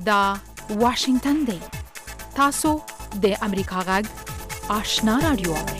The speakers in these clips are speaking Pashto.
دا واشنگتن دی. تاسو د امریکا غږ آشنا رادیو اورئ.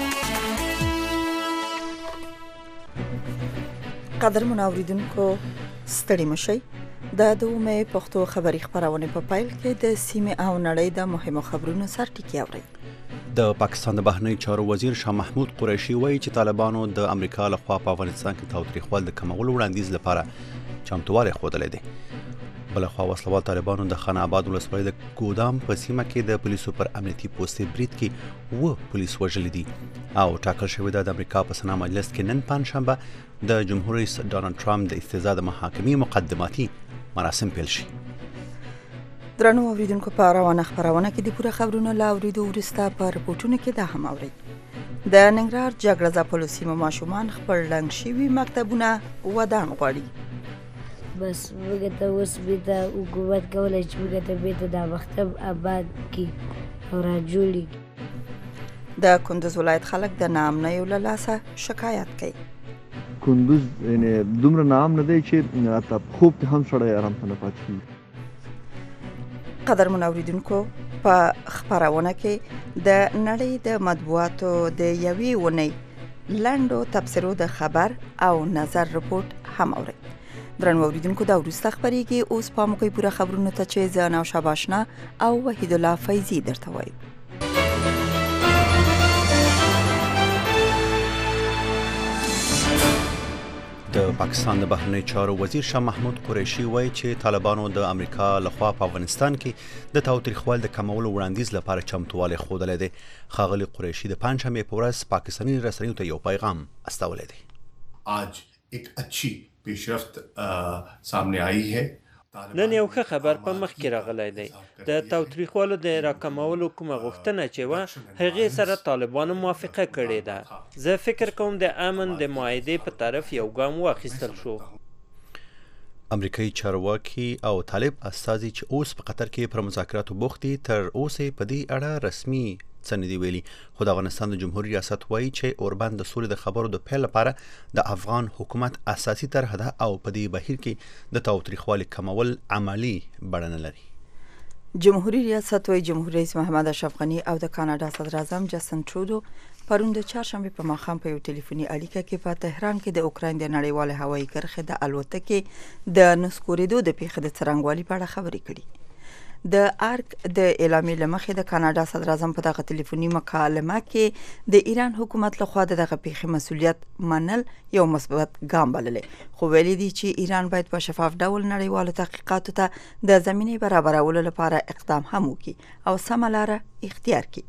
قدرمن اوریدونکو ستړي مشئ. د 2 مې پښتو خبري خبرونه په پایل کې د سیمه او نړۍ د مهمو خبرونو سرټکی اورئ. د پاکستان د بهرنی چارو وزیر شاه محمود قریشي وایي چې طالبانو د امریکا لخوا په افغانستان کې تاوتریخوال د کمولو وړاندیز لپاره چمتووالی ښودلی دی. بلخوا وسلوال طالبانو د خان آباد ولسوالۍ د ګودام په سیمه کې د پولیسو پر امنیتي پوستې برید کې 7 پولیس وژلي دي او ټاکل شوې ده د امریکا په سنا مجلس کې نن پنځشنبه د جمهور رئیس ډانلډ ټرمپ د استعزا د محاکمې مقدماتي مراسم پیل شي. درنو اوریدونکو په روانه خبرونه کې د پوره خبرونو لا اوریدو ورسته په رپورټونو کې دا هم اورئ. د ننګرهار جګړه ځپلو سیمو ماشومان خپل ړنګ شوي مکتبونه ودان غواړي. بس موږ ته اوس بیرته حکومت کولی چې موږ ته بیرته دا مکتب آباد کړي او راجوړ کړي. د کندوز ولایت خلک د ناامنیو له لاسه شکایت کوي. کندوز یعنې دومره ناام نه دی چې حتی خوب ته هم سړی ارام ته نه پاتې کېږي. قدرمن اوریدونکو په خبرونه کې د نړۍ د مطبوعاتو د یوې ونې لنډو تبصرو د خبر او نظر رپورټ هم اورئ. درنو اوریدونکو دا وروسته خبرېږي. اوس پام وکړئ پوره خبرونو ته چې زه نوشا باشنا او وحید الله فیضي درته وایم. د پاکستان د بهرنی چارو وزیر شاه محمود قریشي وایي چې طالبانو د امریکا لخوا په افغانستان کې د تاوتریخوال د کمولو وړاندیز لپاره چمتووالی ښودلی دی. ښاغلي قریشي د پنجشنبې په ورځ پاکستاني رسنیو ته یو پیغام استولی دی. आज एक अच्छी पेशरफ्त सामने आई है. نن یو ښه خبر په مخ کې راغلی دی. د تاوتریخوالو د راکمولو کومه غوښتنه چې وه هغې سره طالبانو موافقه کړې ده. زه فکر کوم د امن د معاهدې په طرف یو ګام واخیستل شو. امریکایي چارواکي او طالب استازي چې اوس په قطر کې پر مذاکراتو بوخت دي تر اوسه په دې اړه رسمي څه نه دي ویلي. خو د افغانستان د جمهوریت ریاست وایي چې اوربند د سولې د خبرو د پیل لپاره د افغان حکومت اساسي طرح ده او په دې بهیر کې د تاوتریخوالي کمول عملی بڼه نه لري. جمهوریت ریاست وایي جمهور رئیس محمد اشرف غني او د کاناډا صدر اعظم جسټن ټرودو پرون د چهارشنبې په ماښام په یو ټلیفوني اړیکه کې په تهران کې د اوکراین د نړیوالې هوایي کرښې د الوتکې د نسکورېدو د پیښې د څرنګوالي په اړه خبرې کړي. د ارک د اعلامیې له مخې د کاناډا صدر اعظم په دغه ټلیفوني مکالمه کې د ایران حکومت لخوا دغه پیښې مسؤلیت منل یو مثبت ګام بللی، خو ویلي دي چې ایران باید په شفاف ډول نړیوالو تحقیقاتو ته د زمینې برابرولو لپاره اقدام هم وکړي او سمه لاره اختیار کړي.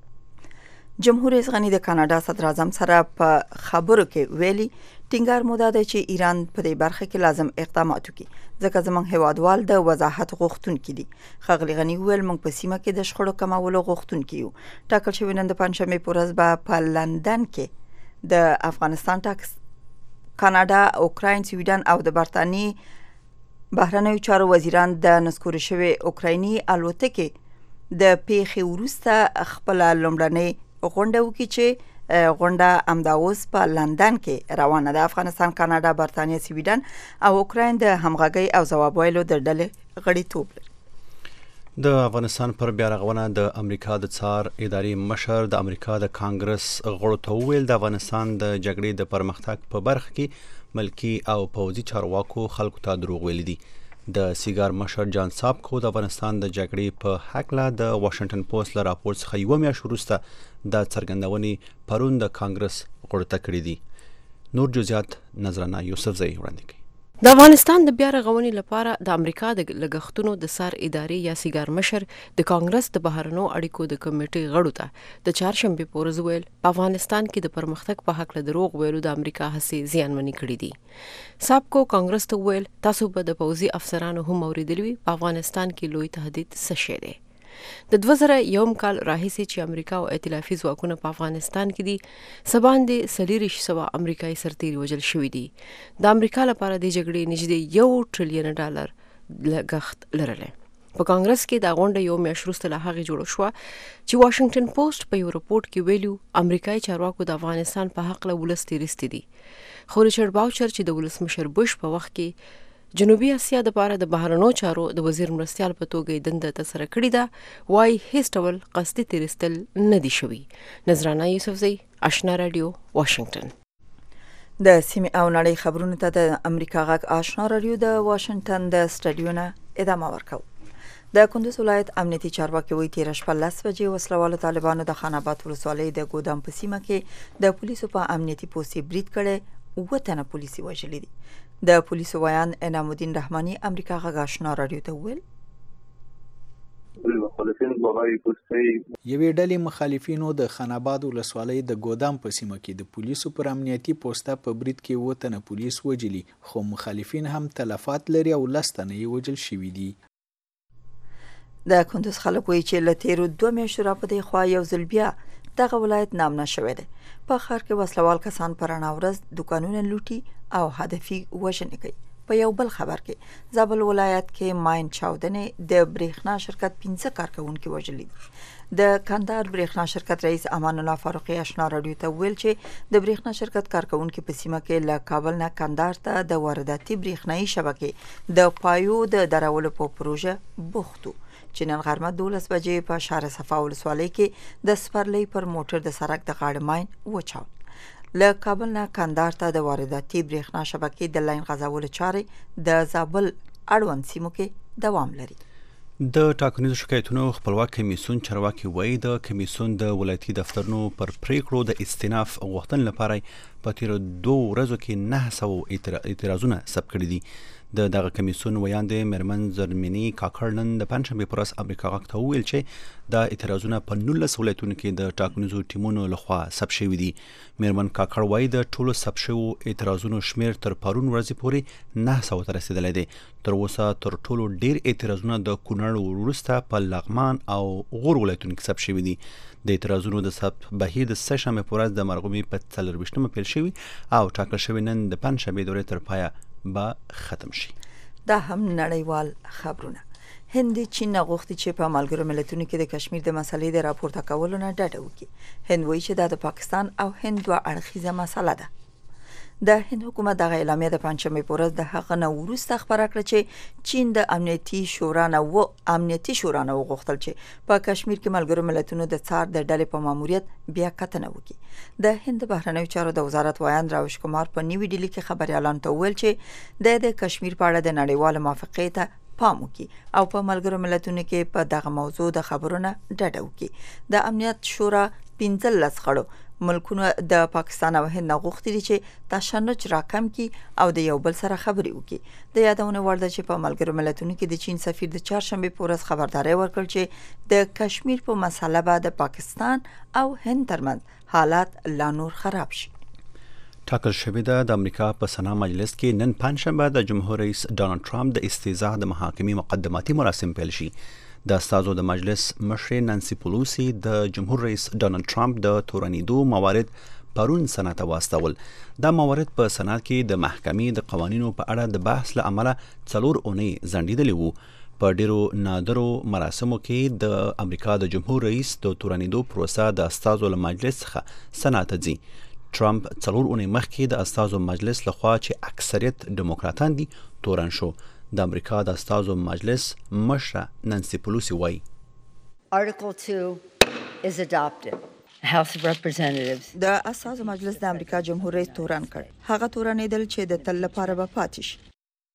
جمهور رئیس غني د کاناډا صدر اعظم سره په خبرو کې ویلي ټینګار مو دا دی چې ایران په دې برخه کې لازم اقدامات وکړي ځکه زموږ هیوادوال د وضاحت غوښتونکي دي. ښاغلي غني وویل موږ په سیمه کې د شخړو کمولو غوښتونکي یو. ټاکل شوې نن د پنجشنبې په ورځ به په لندن کې د افغانستان کاناډا، اوکراین، سویډن او د برطانیې بهرنیو چارو وزیران د نسکورې شوې اوکرایني الوتکې د پیښې وروسته خپله لومړنۍ غونډه وکړي چې غونډه همدا اوس په لندن کې روانه ده. افغانستان، کاناډا، برطانیه، سویډن او اوکراین د همغږۍ او ځواب ویلو د ډلې غړیتوب لري. د افغانستان پر بیا رغونه د امریکا د څار ادارې مشر د امریکا د کانګرس غړو ته وویل د افغانستان د جګړې د پرمختګ په برخه کې ملکی او پوځي چارواکو خلکو ته دروغ ویلي دي. د سیګار مشر جان سابکو د افغانستان د جګړې په هکله د واشنگټن پوسټ له راپور څخه یوه میاشت وروسته د څرګندونې پرون د کانګرس غړو ته کړي دي. نور جزئیات نظرانه یوسفزۍ وړاندې کوي. د افغانستان د بیا رغونې لپاره د امریکا د لګښتونو د څار ادارې یا سیګار مشر د کانګرس د بهرنیو اړیکو د کمیټې غړو ته د چهارشنبې په ورځ ویل په افغانستان کې د پرمختګ په هکله دروغ ویلو د امریکا هڅې زیانمنې کړې دي. سابکو کانګرس ته ویل تاسو به د پوځي افسرانو هم اوریدلی وي په افغانستان کې لوی تهدید څه شی دی. د 2001 کال راهیسې چې امریکا او ائتلافي ځواکونه په افغانستان کې دي سباندې 400 امریکایي سرتیري وژل شوي دي. د امریکا لپاره د جګړې نږدې $1 ټریلیون لګښت لرلی. په کانګرس کې دا غونډه یو میاشت وروسته له هغې جوړه شوه چې واشنګټن پوسټ په یو رپورټ کې ویلو امریکایي چارواکو د افغانستان په حق له ولس تیرستی دي. خو ریچارډ باوچر چې د ولسمشر بوش په وخت کې جنوبي اسیا د پاره د بهرنیو چارو د وزیر مرستیال په توګه دنده تسره کړې ده وای هیڅ ډول قصدي تیرستل نه دي شوی. نظرانه یوسفزئی، آشنا رادیو، واشنگټن. د سیمې او نړۍ خبرونو ته د امریکا غږ آشنا رادیو د واشنگټن د سټډیو نه ادامه ورکوي. د کندوز ولایت امنیتي چارواکي وایي تیر شپه 10 بجې وسلوالو طالبانو د خان آباد ولسوالۍ د ګودام په سیمه کې د پولیسو په امنیتي پوستې برید کړی، 7 تنه پولیسي وژلي دي. د پولیسو ویان انعام الدین رحماني امریکا غږ آشنا رادیو ته وویل یوې ډلې مخالفینو د خان آباد ولسوالۍ د ګودام په سیمه کې د پولیسو پر امنیتي پوسټه په برید کې 7 تنه پولیس وژلي، خو مخالفین هم تلفات لري او 10 تنه یې وژل شوي دي. د کندوز خلک وایي چې له تیرو 2 میاشتو راپدې خوا یو ځل بیا دغه ولایت نامنا شوی دی. په ښار کې وسلوال کسان په رڼا ورځ دوکانونه لوټي او هدفي وژنې کوي. په یو بل خبر کې زابل ولایت کې ماین چاودنې د برېښنا شرکت 15 کارکونکي وژلي دي. د کندهار برېښنا شرکت رئیس امان الله فاروقي آشنا رادیو ته ویل چې د برېښنا شرکت کارکونکي په سیمه کې له کابل نه کندهار ته د وارداتي برېښنايي شبکې د پایو د درولو په پروژه بوختو چې نن غرمه 12 بجې په شهر صفا ولسوالۍ کې د سپرلۍ پر موټر د سړک د غاړې ماین وچاود. له کابل نه کندهار ته د وارداتي برېښنا شبکې د لاین غځولو چارې د زابل اړوند سیمو کې دوام لري. د ټاکنیزو شکایتونو خپلواک کمیسیون چارواکي وایي د کمیسیون د ولایتي دفترونو پر پریکړو د استیناف غوښتنې لپاره په تیرو 2 ورځو کې 900 اعتراضونه ثبت کړي دي. دغه کمیسیون ویاندې مرمن زرمینی کاکړنن د پنځشنبه پر ورځ امریکا غږ ته وویل چې دا اعتراضونه په 19 ولایتونو کې د ټاکنیزو ټیمونو لخوا ثبت شوي دي. مرمن کاکړ وایي د ټولو ثبت شویو اعتراضونو شمیر تر پرون ورځې پورې 900 ته رسیدلی دی. تر اوسه تر ټولو ډیر اعتراضونه د کونړ وروسته په لغمان او غور ولایتونو کې ثبت شوي دي. د اعتراضونو د ثبت بهیر د سهشنبه پر ورځ د مرغومي په 24مه پیل شوی او ټاکل شوی نن د پنځشنبه دورې تر پایه به ختم شي. دا هم نړیوال خبرونه. هند چین غوښتي چې په ملګرو ملتونو کې د کشمیر د مسلې د راپورته کولو نه ډډه وکړي. هند وایي چې دا د پاکستان او هند دوه اړخیزه مسله ده. د هند حکومت دغه اعلامیه د پنځشنبه په ورځ د هغه نه وروسته خبره کړه چې چین د امنیتي شورا نه وغوښتل چې په کشمیر کې ملګرو ملتونو د څار د ډلې په ماموریت بیا کتنه وکړي. د هند بهرنیو چارو د وزارت وایان راوش کمار په نیوی ډیلی کې خبريالانو ته ویل چې د کشمیر په اړه د نړیوال موافقې ته پام وکړي او په ملګرو ملتونو کې په دغه موضوع د خبرونه ډډه وکړي. د امنیت شورا 15 غړو ملکونه د پاکستان او هند غوښتي دي چې تشنج راکم کړي او د یو بل سره خبرې وکړي. د یادونه وړ ده چې په ملګرو ملتونو کې د چین سفیر د چهارشنبه په ورځ خبرداري ورکړ چې د کشمیر په مسله به د پاکستان او هند ترمنځ حالات لا نور خراب شي. ټاکل شوې ده د امریکا په سنا مجلس کې نن پنځشنبه د جمهور رئیس ډانلډ ټرمپ د استیضاح د محاکمې مقدماتي مراسم پیل شي. د استازو د مجلس مشر نانسي پلوسی د جمهور رئیس ډانلډ ټرمپ د تورنیدو موارد پرون سنا ته واستول. دا موارد په سنا کې د محکمې د قوانینو په اړه د بحث له امله 4 اونۍ ځنډیدلې وو. په ډیرو نادرو مراسمو کې د امریکا د جمهور رئیس د تورنیدو پروسه د استازو له مجلس څخه سنا ته ځي. ټرمپ 4 اونۍ مخکې د استازو مجلس لخوا چې اکثریت ډیموکراتان دي تورن شو. د امریکا د استازو مجلس مشره نانسي پلوسی وایي Article 2 is adopted. House of Representatives د استازو مجلس د امریکا جمهور رئیس تورن کړ. هغه تورنیدل چې د تل لپاره به پاتې شي.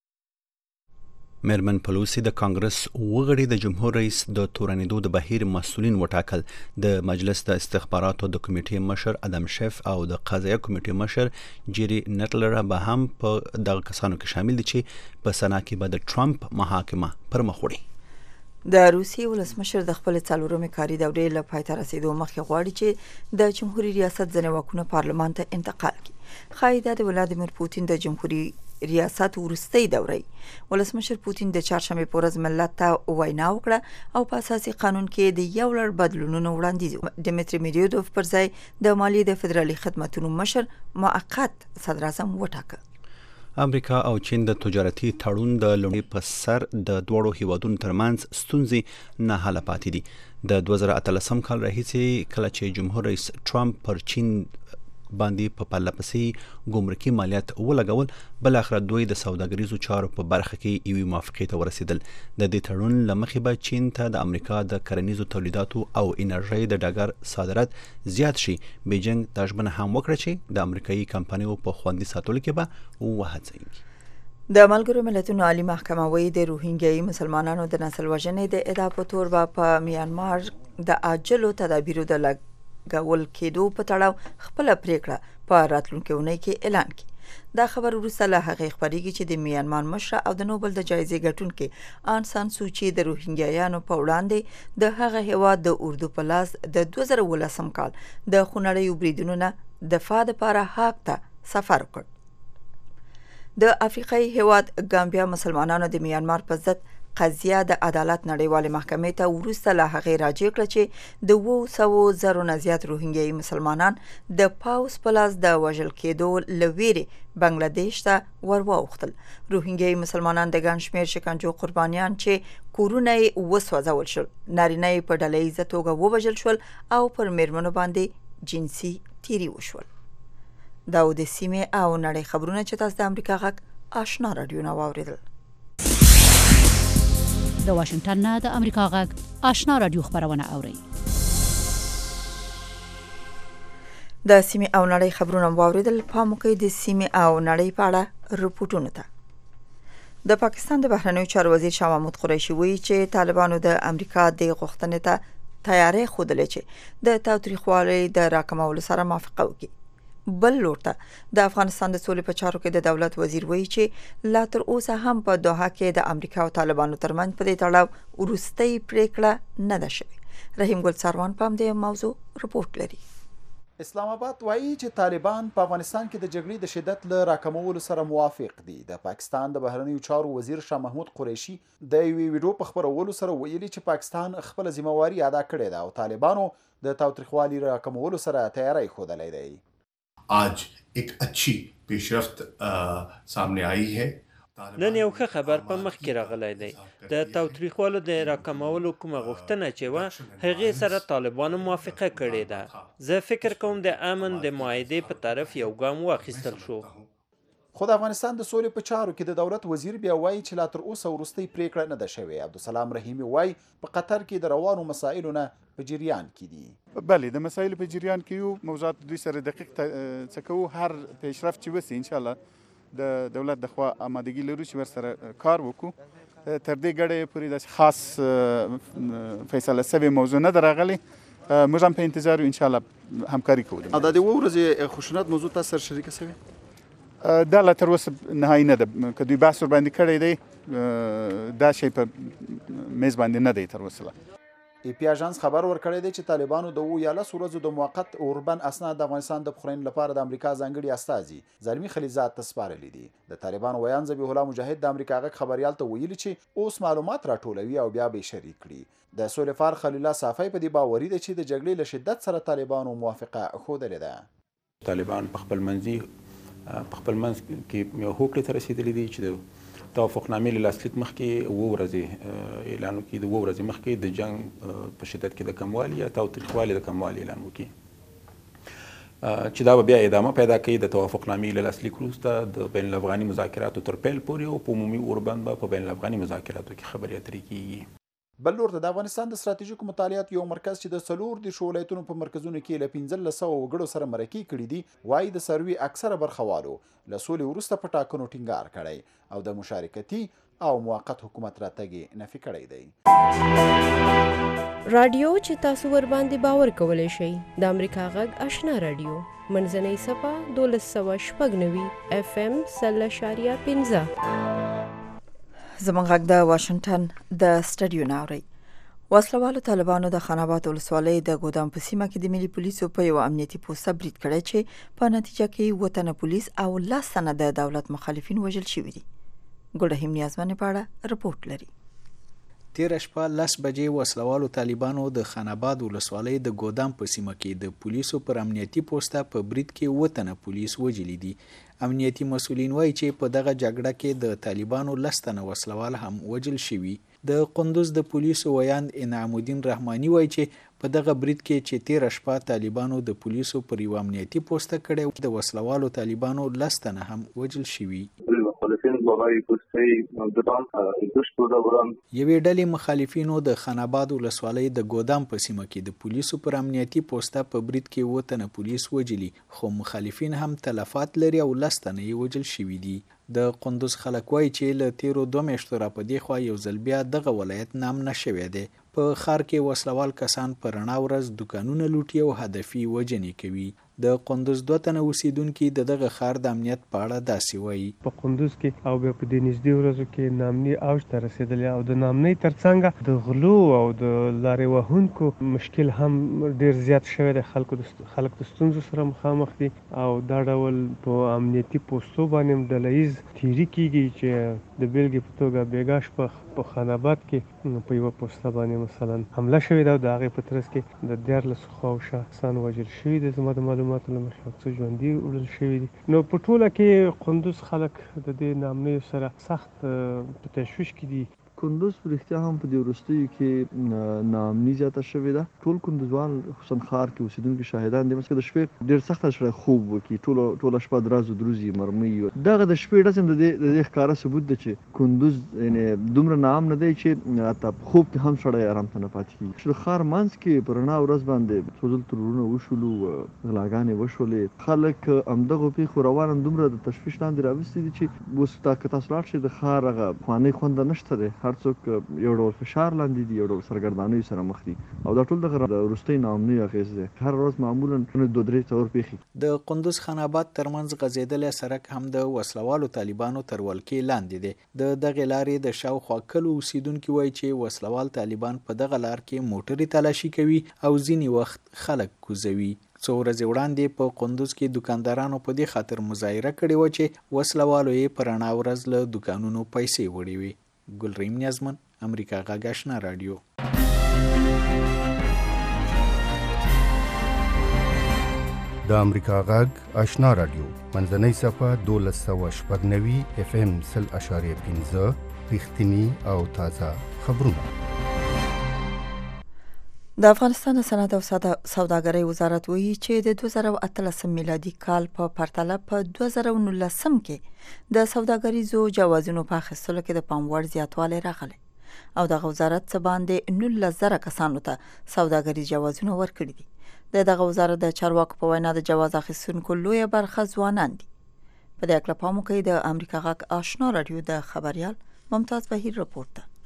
مرمن پلوسی د کانګرس وغړي د جمهور رئیس د تورنیدو د بهیر مسؤلین وټاکل. د مجلس د استخباراتو د کمیټې مشر ادم شیف او د قضایه کمیټې مشر جيري نټلر به هم په دغه کسانو کې شامل دي چې په سنا کې به د ټرمپ محاکمه پر مخ وړي. د روسیې ولسمشر د خپل 4مې کاري دورې له پای ته رسیدو مخکې غواړي چې د جمهوریت ریاست ځینې واکونه پارلمان ته انتقال کړي. خایده د ولادیمیر پوتین د جمهوریت ریاست ورستۍ دورې ولسمشر پوتین د چهارشنبه په ورځ ملت ته وینا وکړه او په اساسي قانون کې د یو لړ بدلونونو وړاندیز ډیمیټري میډویدوف پر ځای د مالیې د فدرالي خدماتو مشر موقت صدر اعظم وټاکه. امریکا او چین د تجارتي تړون د لومړي په سر د دوړو هیوادونو ترمنځ ستونزې نه حل پاتې دي. د 2013 کال راهیسې کله چې جمهور رئیس ټرمپ پر چین باندې په پرله پسې ګمرکي مالیات ولګول، بل اخر دوی د سوداګریزو چارو په برخه کې یوې موافقې ته ورسېدل. د دې تړون له مخې به چین ته د امریکا د کرنیزو تولیداتو او انرژۍ د ډګر صادرات زیات شي. بیجینګ دا ژمنه هم وکړه چې د امریکایي کمپنیو په خوندي ساتلو کې به وهڅوي. د ملګرو ملتونو عالی محکمه وایي د روهینګیایي مسلمانانو د نسل وژنې د ادعا په تور به په میانمار د عاجلو تدابیرو د لګول کېدو په تړاو خپله پریکړه په راتلونکې اونۍ کې اعلان کړي. دا خبر وروسته له هغې خپرېږي چې د میانمار مشره او د نوبل د جایزې ګټونکې آن سان سوچي د روهینګیایانو په وړاندې د هغه هیواد د اردو په لاس د 2019 کال د خونړیو بریدونو نه دفاع لپاره هاګ ته سفر وکړ. د افریقایي هیواد ګامبیا مسلمانانو د میانمار په ضد قضیه د عدالت نړیوالې محکمې ته وروسته له هغې راجع کړه چې د 200,000 نه زیات روهینګیایي مسلمانان د پاوس په لاس د وژل کېدو له ویرې بنګلادیش ته ور واوښتل. روهینګیایي مسلمانان د ګڼ شمېر شکنجو قربانیان چې کورونه یې وسوځول شول، نارینه یې په ډله ییزه توګه ووژل شول او پر میرمنو باندې جنسي تیري وشول. دا و د سیمې او نړۍ خبرونه چې تاسو د امریکا غږ آشنا رادیو نه واورېدل. د واشنگټن نه د امریکا غږ آشنا رادیو خبرونه اورئ. د سیمې او نړۍ خبرونه واورېدل. پام وکړئ د سیمې او نړۍ په اړه رپورټونو ته. د پاکستان د بهرنیو چارو وزیر شاه محمود قریشي وایي چې طالبانو د امریکا د غوښتنې ته تیاری ښودلې چې د تاوتریخوالي د راکمولو سره موافقه وکړي. بل لور ته د افغانستان د سولې په چارو کې د دولت وزیر وایي چې لا تر اوسه هم په دوحه کې د امریکا او طالبانو ترمنځ په دې تړاو وروستۍ پریکړه نه ده شوې. رحیم ګل ساروان په همدې موضوع رپورټ لري. اسلام آباد وایي چې طالبان په افغانستان کې د جګړې د شدت له راکمولو سره موافق دي. د پاکستان د بهرنیو چارو وزیر شاه محمود قریشي د یوې ویډیو په خپرولو سره ویلي چې پاکستان خپل ذمہواری ادا کړې ده او طالبانو د تاوتریخوالي راکمولو سره تیاری ښودلی دی. आज एक अच्छी पेशरफ्त सामने आई है. نن یو ښه خبر په مخ کې راغلی دی. د تاوتریخوالو د راکمولو کومه غوښتنه چې وه هغې سره طالبانو موافقه کړې ده. زه فکر کوم د امن د معاهدې په طرف یو ګام واخیستل شو. خو د افغانستان د سولې په چارو کې د دولت وزیر بیا وایي چې لا تر اوسه وروستۍ پریکړه نه ده شوې. عبدالسلام رحیمي وایي په قطر کې د روانو مسایلو نه په جریان کې دي. بله د مسایلو په جریان کې یو موضوعات دوی سره دقیق څه کوو. هر پیشرفت چې وسي انشاءالله د دولت د خوا آمادګي لرو چې ورسره کار وکړو. تر دې ګړی پورې داسې خاص فیصله سوې موضوع نه ده راغلې. موږ هم په انتظار یو انشاءالله همکاري کوو. دا د اوه ورځې خشونت موضوع تاسو سره شریکه سوې؟ دا لا تر اوسه نهایي نه ده. که دوی بحث ورباندې کړی دی دا شی په میز باندې نه دی تر اوسه. ای پی اژانس خبر ورکړی دی چې طالبانو د 11 ورځو د موقت اوربن اسناد د افغانستان د پخوړینې لپاره د امریکا ځانګړي استازي زلمي خلیزات ته سپارلي دي. د طالبانو ویان ذبیح الله مجاهد د امریکا غږ خبريال ته ویلي چې اوس معلومات راټولوي او بیا به شریک کړي. د سولې فار خلیل الله صافی په دې باوري دی چې د جګړې له شدت سره طالبانو موافقه ښودلې ده. طالبان په خپل منځ کې یو هوکړې ته رسېدلي دي چې د توافقنامې له لاسلیک مخکې 2 ورځې اعلان وکړي. د 2 ورځې مخکې د جنګ په شدت کې د کموالي یا تاوتریخوالي د کموالي اعلان وکړي چې دا به بیا ادامه پیدا کوي د توافقنامې له لاسلیک وروسته د بین الافغاني مذاکراتو تر پیل پورې او په عمومي اوربند به په بین الافغاني مذاکراتو کې خبرې اترې کیږي. بل لور ته د افغانستان د ستراتیژیکو مطالعاتو یو مرکز چې د 4 ولایتونو په مرکزونو کې له 1500 وګړو سره مرکې کړي دي وایي د سروي اکثره برخوالو له سولې وروسته په ټاکنو ټینګار کړی او د مشارکتي او موقت حکومت راتګ نفي کړی دی. رادیو چې تاسو ور باندې باور کولای شئ د امریکا غږ آشنا رادیو منځنۍ صفه 1290 FM 0.15 زمونږ غږ د واشنگټن د سټډیو نه اوري. وسلوالو طالبانو د خان آباد ولسوالۍ د ګودام په سیمه کې د ملي پولیسو په یو امنیتي پوسټ برید کړی چې په نتیجه کې 7 تنه پولیس او 10 تنه د دولت مخالفین وژل شوي دي. ګلرحیم نیازمن په اړه رپورټ لري. تیر شپه 10 بجې وسلوالو طالبانو د خان آباد ولسوالۍ د ګودام په سیمه کې د پولیسو پر امنیتي پوسټه په برید کې 7 تنه پولیس وژلي دي. امنیتي مسولین وایي چې په دغه جګړه کې د طالبانو 10 تنه وسلوال هم وژل شوي. د قندوز د پولیسو ویاند انعام الدین رحماني وایي چې په دغه برید کې چې تیر شپه طالبانو د پولیسو پر یو امنیتي پوسټ کړي د وسلوالو طالبانو 10 تنه هم وژل شوي. یوې ډلې مخالفینو د خاناباد ولسوالۍ د ګودام په سیمه کې د پولیسو پر امنیتي پوسټه په برید کې 7 تنه پولیس وژلي، خو مخالفین هم تلفات لري او 10 تنه یې وژل شوي دي. د قندوز خلک وایي چې له تیرو 2 میاشتو را په دې خوا یو ځل بیا دغه ولایت نام نشوی دی. په ښار کې وسلوال کسان په رڼا ورځ دوکانونه لوټي او هدفي وژنې کوي. د قندوز 2 تنه اوسیدونکي دغه ښار د امنیت په اړه داسې وایي. په قندوز کې او بیا په دې نږدې ورځو کې نامني اوج ته رسېدلی او د نامنۍ ترڅنګ د غلو او د لارې وهونکو مشکل هم ډېر زیات شوی دی. خلک د ستونزو سره مخامخ دي او دا ډول په امنیتي پوستو باندې ډله ییز تیري کېږي چې د بېلګې په توګه بیګا شپه په خاناباد کې په یوه پوسته باندې مثلا حمله شوې ده او د هغې په ترڅ کې د 14 خوا شخصان وژل شوي دي. زما د معلوماتو له مخې څه ژوندي وړل شوي دي. نو په ټوله کې قندوز خلک د دې نامنیو سره سخت په تشویش کې دي. کندوز په رښتیا هم په دې وروستیو کې ناامني زیاته شوې ده. ټول کندوزوال خصوصا ښار کې اوسېدونکي شاهدان دي چې د شپې ډېر سخته سړی خوب وکړي، ټوله شپه درازو دروزي مرمۍ. دغه د شپې ډز هم د دې ښکاره ثبوت ده چې کندوز یعنې دومره ناامنه دی چې حتی خوب کې هم سړی ارام ته نه پاتې کېږي. د ښار منځ کې په رڼا ورځ باندې سوځل ترورونه وشولو، غلاګانې وشولې. خلک همدغو پیښو روان دومره د تشویش لاندې راوستي دي چې اوس که تاسو لاړ شئ د ښار هغه پخوانی خونده نشته دی. هر څوک یو ډول فشار لاندې دي، یو ډول سرګردانیو سره مخ دي او دا ټول دغه د وروستۍ ناامنۍ اغېز دی. هر ورځ معمولا 2-3 څلور پیښې. د قندوز خاناباد ترمنځ غځېدلی سړک هم د وسلوالو طالبانو تر ولکې لاندې دی. د دغې لارې د شاوخوا کلو اوسیدونکي وایي چې وسلوال طالبان په دغه لار کې موټرې تلاشي کوي او ځینې وخت خلک کوزوي. څو ورځې وړاندې په قندوز کې دکاندارانو په دې خاطر مظاهره کړې وه چې وسلوالو یې په رڼا ورځ له دوکانونو پیسې وړې وې. ګلریم نیازمن، امریکا غږ آشنا رادیو. د امریکا غږ آشنا رادیو منځنۍ صفحه 1290 FM 0.5 رښتینی او تازه خبرونه. د افغانستان صنعت او سوداګرۍ وزارت وایي چې د 2018 میلادي کال په پرتله په 2019 کې د سوداګریزو جوازونو په اخیستلو کې د پام وړ زیاتوالی راغلی او دغه وزارت څه باندې 19,000 کسانو ته سوداګریز جوازونه ورکړي دي. دغه وزارت د چارواکو په وینا د جواز اخیستونکو لویه برخه ځوانان دي. په دې اړه پام وکړئ. د امریکا غږ آشنا رادیو د خبريال ممتاز بهیر رپورټ ده.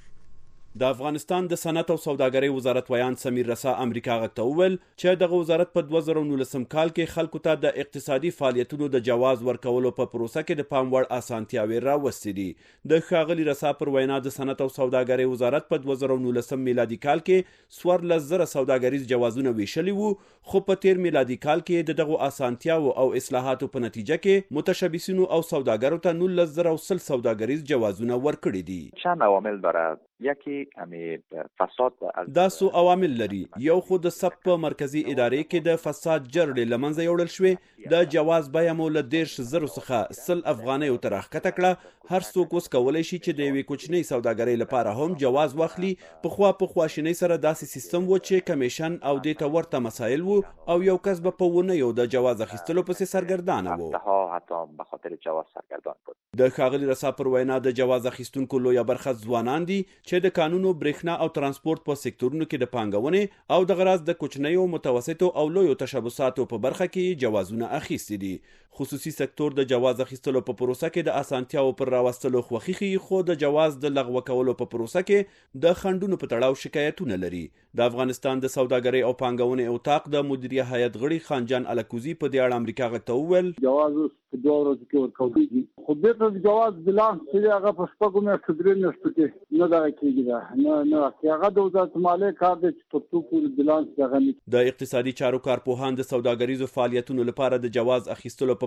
د افغانستان د صنعت او سوداګرۍ وزارت ویان سمیر رسا امریکا غږ ته وویل چې دغه وزارت په 2019 کال کې خلکو ته د اقتصادي فعالیتونو د جواز ورکولو په پروسه کې د پام وړ اسانتیاوې راوستې دي. د ښاغلي رسا پر وینا د صنعت او سوداګرۍ وزارت په 2019 میلادي کال کې 14,000 سوداګریز جوازونه ویشلي وو، خو په تیر میلادي کال کې د دغو اسانتیاو او اصلاحاتو په نتیجه کې متشبثینو او سوداګرو ته 19,000 سوداګریز جوازونه ورکړي دي. چند عوامل دارد. یکی همین فساد دا سو عوامل لري. یو خو د سب په مرکزی ادارې کې د فساد جرړې لمنځه یوړل شوې. د جواز بیه مو له 10,000 څخه 100 افغانۍ تر راښکته کړه. هر څوک اوس کولی شي چې د یوې کوچنۍ سوداګرۍ لپاره هم جواز واخلي. په خواشینۍ سره داسې سیستم و چې کمیشن او دې ته ورته مسایل وو او یو کس به په ونیو د جواز اخیستلو پسې سرګردانه وو. حتی به خاطر جواز سرګردان بود. د ښاغلي رسا پر وینا د جواز اخیستونکو لویه برخه ځوانان دي چې د قانونو، برېښنا او ترانسپورت په سکتورونو کې د پانګونې او د غراض د کوچنیو، متوسطو او لویو تشبثاتو په برخه کې جوازونه اخیستي دي. خصوصي سکتور د جواز اخیستلو په پروسه کې د اسانتیاو پر راوستلو خوښي ښيي، خو د جواز د لغوه کولو په پروسه کې د خنډونو په تړاو شکایتونه لري. د افغانستان د سوداګرۍ او پانګونې اتاق د مدیریه هیئت غړي خانجان الکوزي په دې اړه امریکا غږ ته وویل جواز په 2 ورځو کې ورکوي. خو بیرته د جواز بلانس چې هغه په شپږو میاشتو 3 میاشتو کې نه دغه کېږي. نه هغه د وزارت مالیې کار دی چې تر څو پورې بلانس دغه نه. د اقتصادي چارو کارپوهان د سوداګریزو فعالیتونو لپاره د جواز اخیستلو په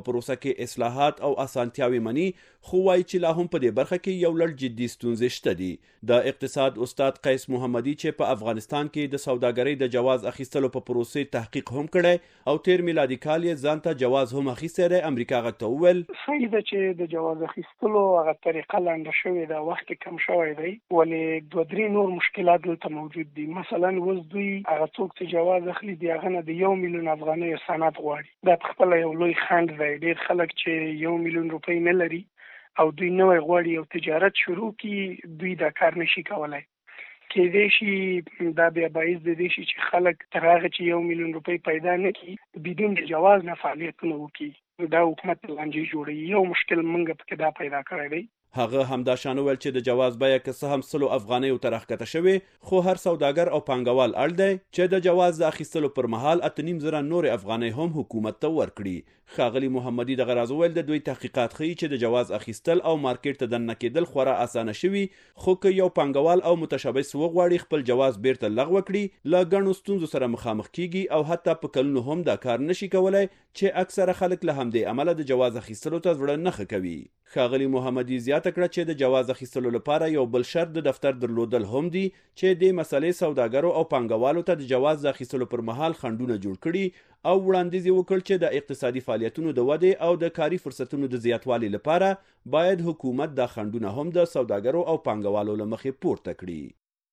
په پروسه کې اصلاحات او اسانتیاوي مني، خو وایي چې لا هم په دې برخه کې یو لړ جدي ستونزې شته دي. د اقتصاد استاد قیس محمدي چې په افغانستان کې د سوداګرۍ د جواز اخیستلو په پروسې تحقیق هم کړی او تیر میلادي کال یې ځان ته جواز هم اخیستی دی، امریکا غږ ته وویل صحیح ده چې د جواز اخیستلو هغه طریقه لنډه شوې ده، وخت کم شوی دی، ولې 2-3 نور مشکلات دلته موجود دي. مثلا اوس دوی هغه څوک چې جواز اخلي د هغه نه د 1 میلیون افغانۍ سند غواړي. دا په خپله یو لوی خنډ دی. ډېر خلک چې 1 میلیون روپۍ نه لري او دوی نوی غواړي او تجارت شروع کړي، دوی دا کار نشي کولی. کېدای شي دا بیا باعث د دې شي چې خلک تر هغه چې 1 میلیون روپۍ پیدا نه کړي بدون د جواز نه فعالیتونه وکړي، دا حکومت لانجې جوړوي. یو مشکل موږ پکې دا پیدا کړی دی. هغه همدا شان ویل چې د جواز بیه که څه هم 100 افغانۍ ته راښکته شوې، خو هر سوداګر او پانګوال اړ دی چې د جواز د اخیستلو پر مهال 8.5 نور افغانۍ هم حکومت ته ورکړي. ښاغلي محمدي دغه راز وویل د دوی تحقیقات ښیي چې د جواز اخیستل او مارکیټ ته دننه کېدل خورا اسانه شوي، خو که یو پانګوال او متشبث وغواړي خپل جواز بیرته لغوه کړي، له ګڼو ستونزو سره مخامخ کیږي او حتی په کلونو هم دا کار نشي کولی چې اکثره خلک له همدې امله د جواز اخیستلو ته زړه نه ښه کوي. ښاغلي محمدي زیاته کړه چې د جواز اخیستلو لپاره یو بل شرط د دفتر درلودل هم دي چې د مسلې سوداګرو او پانګوالو ته د جواز د اخیستلو پر مهال خنډونه جوړ کړي او وړاندیز یې وکړ چې د اقتصادي فعالیتونو د ودې او د کاري فرصتونو د زیاتوالي لپاره باید حکومت دا خنډونه هم د سوداګرو او پانګوالو له مخې پورته کړي.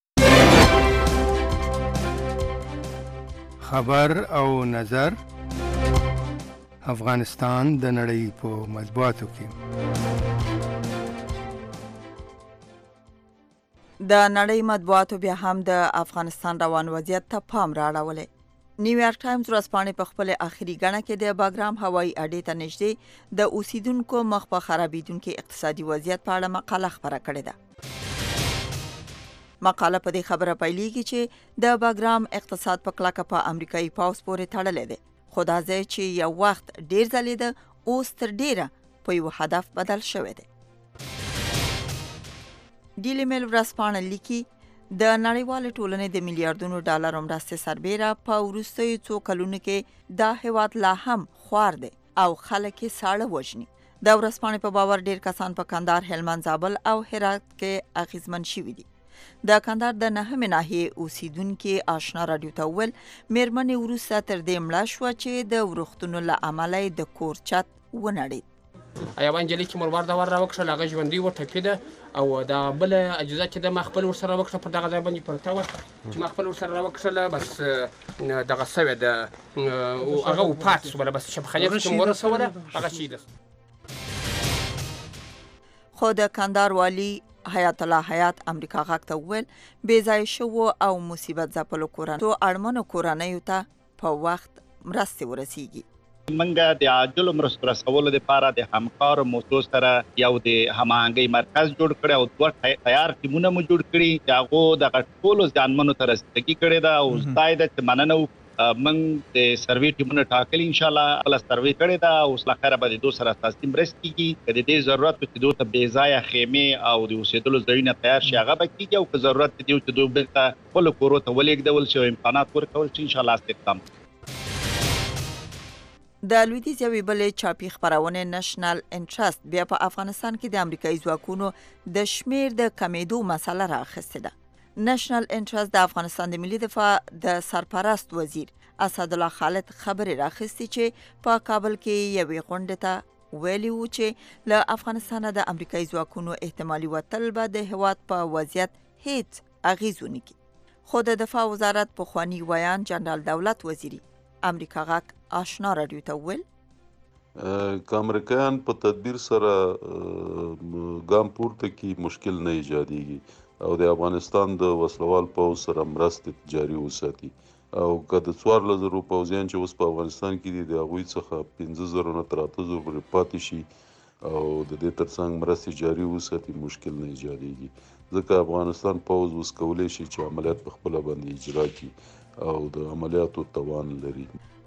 خبر او نظر افغانستان د نړۍ په مطبوعاتو کې. د نړۍ مطبوعاتو بیا هم د افغانستان روان وضعیت ته پام راړولی. نیویارک ټایمز ورځپاڼې په خپل اخري ګڼه کې د باګرام هوایي اډې ته نږدې د اوسیدونکو مخ په خرابېدونکي اقتصادي وضعیت په اړه مقاله خپره کړې ده. مقاله په دې خبره پیلېږي چې د باګرام اقتصاد په کلکه په امریکایي پوځ پورې تړلی دی، خو دا ځای چې یو وخت ډیر ځلېده اوس تر ډیره په یو هدف بدل شوی دی. ډیلی میل ورځپاڼه لیکي د نړیوالې ټولنې د میلیارډونو ډالرو مرستې سربیره په وروستیو څو کلونو کې دا هیواد لا هم خوار دی او خلک یې ساړه وژني. د ورځپاڼې په باور ډیر کسان په کندهار، هلمند، زابل او هرات کې اغیزمن شوي دي. د کندهار د 9مې ناحیې اوسیدونکي آشنا راډیو ته وویل مېرمنې وروسته تر دې مړه شوه چې د ورښتونو له امله یې د کور چت ونړېد. یوه نجلۍ چې مربار د ور راوکښل هغه ژوندۍ وټپېده او د بله اجزا چې د ما خپل ورسره راوکښله پر دغه ځای باندې پرته وه چې ما خپل ورسره راوکښله بس دغه سوې ده هغه وفات شوله، بس شبخانې ته چې ورسوله هغه شهیده. خو د کندهار والي حیات الله حیات امریکا غږ ته وویل بې ځایه شوو او مصیبت ځپلو کورنیو اړمنو کورنیو ته په وخت مرستې ورسیږي. منګه د عاجل مرستو رسولو لپاره د همکارو موضوع سره یو د هماهنګۍ مرکز جوړ کړی او 2 تیار ټیمونه مو جوړ کړي چې هغه د ټولو ځانمنو ته رسیدګي کړې ده او ستایي د مننه من د سروي ټیمونه ټاکلي ان شاء الله خپل سروي کړی دا او اوس لخر به د دوه سره تاسو مرسته کیږي کله دې ضرورت چې دوه ته بې ځای خیمه او د اوسېدلو ځایونه تیار شي هغه به کیږي او که ضرورت دی چې دوه بیرته خپل کورو ته ولېږدول شي امکانات ورکول شي ان شاء الله استقام. د لویدیځ یوې بلې چاپي خپرونې نېشنل انټرست بیا په افغانستان کې د امریکایي ځواکونو د شمیر د کمیدو مسله راخسته ده. نېشنل انټرست د افغانستان د ملي دفاع د سرپرست وزیر اسد الله خالد خبرې راخستې چې په کابل کې یوې غونډې ته ویلي وو چې له افغانستان د امریکایي ځواکونو احتمالي وتل به د هیواد په وضعیت هیڅ اغیز ونه کړي. خو د دفاع وزارت پخوانی ویان جنرال دولت وزیری امریکا غاک آشنا راډیو ته وویل که امریکایان په تدبیر سره ګام پورته کی مشکل نه ایجادېږي او د افغانستان د وسلوال پوځ سره مرستې جاري وساتي او که د 14,000 پوځیان چې اوس په افغانستان کې دي د هغوی څخه 15,000 نه تر 8,000 پورې پاتې شي او د دې ترڅنګ مرستې جاري وساتي مشکل نه ایجادېږي ځکه افغانستان پوځ اوس کولی شي چې عملیات په خپله باندې اجرا کړي او د عملیاتو توان لري.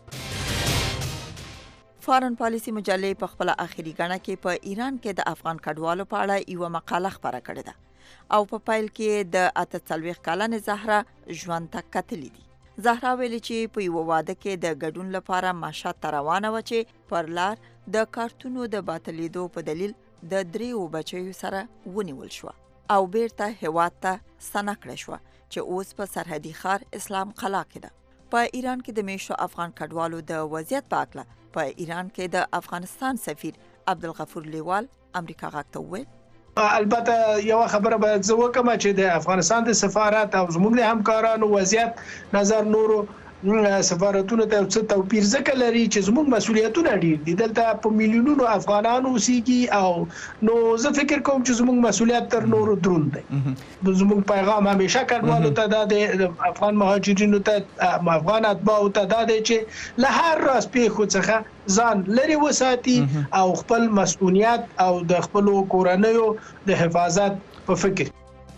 فارن پالیسی مجلې په خپل اخري غاڼه کې په ایران کې د افغان کډوالو په اړه یو مقاله خپره کړې ده او په پایل کې د 48 کلنې زهرا ژوند ته کتلې دي. زهرا ویلي چې په یو واده کې د ګډون لپاره مشهد ته روانه و چې پر لار د کارتونو د باطلېدو په دلیل د 3 بچیو سره ونیول شو او بیرته هیواد ته ستنه کړې شوه چې اوس په سرحدي ښار اسلام قلعه کې ده. په ایران کې د میشتو افغان کډوالو د وضعیت په اړه په ایران کې د افغانستان سفیر عبدالغفور لیوال امریکا غږ ته وویل البته یو خبره باید زه وکم چې د افغانستان د سفارت او زموږ د همکارانو وضعیت نظر نورو سفارتونو ته څه توپیر ځکه لري چې زموږ مسؤلیتونه ډیر دي. دلته په میلیونونو افغانانو اوسېږي او نو زه فکر کوم چې زموږ مسؤلیت تر نورو دروند دی. زموږ پیغام همیشه کډوالو ته د افغان مهاجرینو ته افغان اتباعو ته دا دی چې له هر راز پیښو څخه ځان لري وساتي او خپل مسؤلیت او د خپل کورنیو د حفاظت په فکر.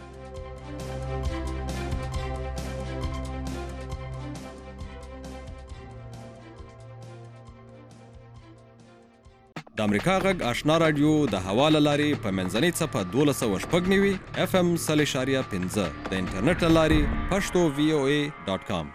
د امریکا غږ آشنا رادیو د حواله لاري په منځنۍ څپه 1290 FM 0.15 د انټرنیټ لاري pashto.voa.com.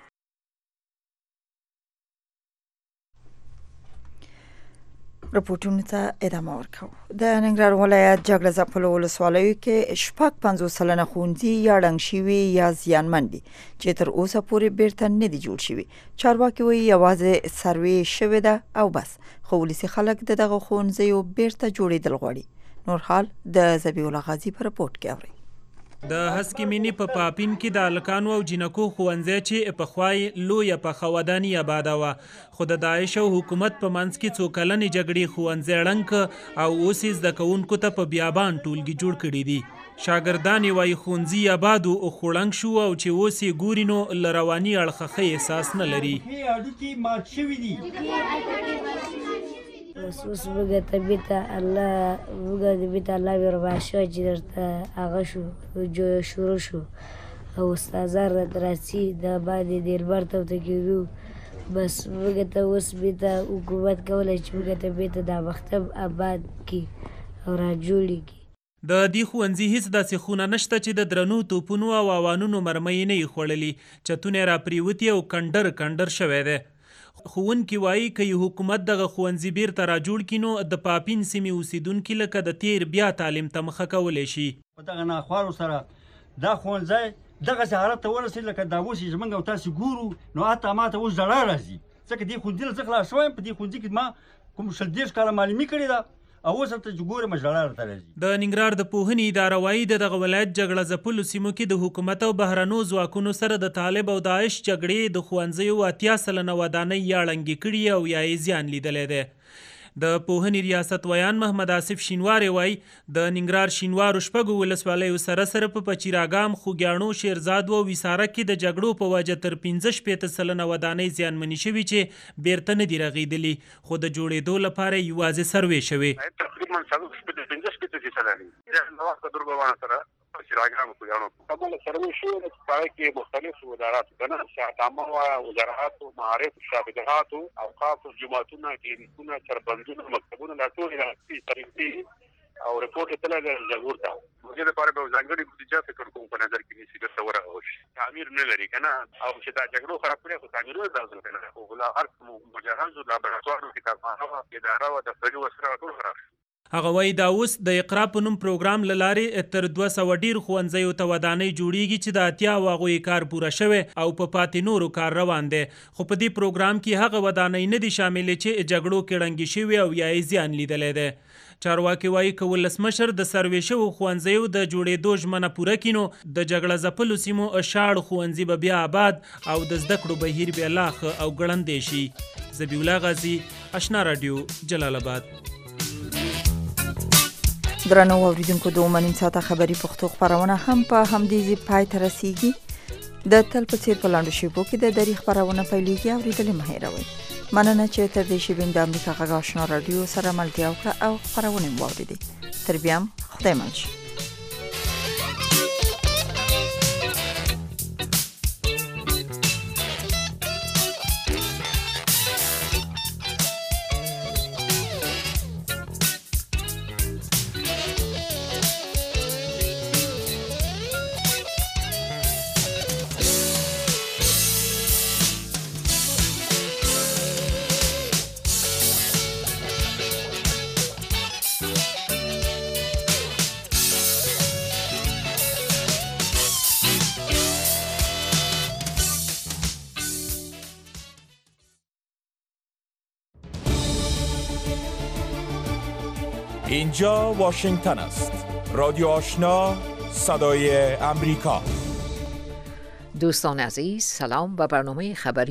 رپورټونو ته ادامه ورکوو. د ننګرهار ولایت جګړه ځپلو ولسوالیو کې 50 سلنه ښوونځي یا ړنګ شوي یا زیانمن دي چې تر اوسه پورې بیرته نه دي جوړ شوي. چارواکي وایي یوازې سروې شوې ده او بس، خو ولسي خلک دغه ښوونځیو بیرته جوړېدل غواړي. نور حال د ذبیح الله غازي په رپورټ کې اورئ. د هسکی مینی په پاپین کې د الکانو او جنکو ښوونځی چې په خوای لویه پخه وداني آباده وه، خو د داعش او حکومت په منځ کې څو کلنې جګړې ښوونځی ړنګ او اوس یې زده کوونکو ته په بیابان ټولګي جوړ کړي دي. شاګردان یې وایي ښوونځي آباد او ړنګ شو او چې اوس یې ګوري نو له رواني اړخه ښه احساس نه لري. اوس موږ ته بیته الله ورباشه چې درته هغه شو شروع شو او استادان راځي د باندې دلبر ته کېدو، بس موږ ته اوس بیته حکومت کولی چې موږ ته بیته دا مکتب آباد کړي او راجوړ کړي. د دې ښوونځي هیڅ داسې خونه نشته چې د درنو توپونو او اوانونو مرمۍ نه یې خوړلي، چتونه را پریوتي او کندر شوی دی. ښوونکي وایي که یې حکومت دغه ښوونځي بیرته راجوړ کړي نو د پاپین سیمې اوسیدونکي لکه د تیر بیا تعلیم ته مخه کولی شي. په دغه ناخوالو سره دا ښوونځی دغسې حالت ته ورسېد لکه دا اوس چې زموږ او تاسې ګورو نو حتی ما ته اوس ژړا راځي، ځکه دې ښوونځي نه زه خلاص شوی یم. په دې ښوونځي کې ما کوم 30 کاله معلمي کړې ده او اوس هلته چې ګورم ژړا راته راځي. د ننګرهار د پوهنې اداره وایي د دغه ولایت جګړه ځپلو سیمو کې د حکومت او بهرنو ځواکونو سره د طالب او داعش جګړې د ښوونځیو 80 سلنه ودانۍ یا ړنګې کړي او یا یې زیان لیدلی دی. د پوهنې ریاست ویان محمد آصف شینواری وایي د ننګرهار شینوارو 6 ولسوالیو سره په پچیراګام، خوږیاڼو، شیرزاد او ویساره کې د جګړو په وجه تر 15 سلنه ودانۍ زیانمنې شوي چې بیرته نه دي رغېدلي، خو د جوړېدو لپاره یوازې سروې شوې. تقریبا 15 سره پچیراګام خوږیاڼو کابل سروې شوې ده چې په هغې کې مختلف وزاراتو که نه شهدامه وه، وزاراتو، معارف، شابدغاتو، اوقافو، جوماتونه، کلینیکونه، چربندونه، مکتبونه، دا ټول یې او رپورټ یې تللی دی زنګور ته. د دې لپاره به یو ځانګړې بودیجه فکر کوم په نظر کې نیسي ګټه ورغول شي. تعمیر نه لري که نه، او چې دا جګړو خراب کړی خو تعمیرونه لازم که نه، خو لا هر مجهزو لابراتوارو، کتابخانه وه، اداره وه، دفتري وسایل ټول خراب شي. هغه وایي دا اوس د اقرا په نوم پروګرام له لارې تر 200 ډیر ښوونځیو ته ودانۍ جوړیږي چې د 80 هغوی کار پوره شوی او په پاتې نورو کار روان دی، خو په دې پروګرام کې هغه ودانۍ نه دي شاملې چې جګړو کې ړنګې شوي او یا یې زیان لیدلی دی. چارواکي وایي که ولسمشر د سروې شوو ښوونځیو د جوړېدو ژمنه پوره کړي نو د جګړه ځپلو سیمو شاړ ښوونځي به بیا آباد او د زده کړو بهیر بیا لا ښه او ګړندی شي. ذبیح الله غازي، آشنا رادیو، جلال آباد. درنو اوریدونکو، د اومنیم ساعته خبری پښتو خبرونه هم په همدې ځای پای ته رسیږي. د تل په څیر په لاندو شیبو کې د دری خبرونه پیلېږي، اوریدل مه هېروئ. مننه چې تر دې شیبې د امریکا غږ آشنا رادیو سره ملګرتیا وکړه او خبرونه مو واورېدې. تر بیا هم خدای مل. اینجا واشنگتن است. رادیو آشنا، صدای امریکا. دوستان عزیز، سلام. و برنامه خبری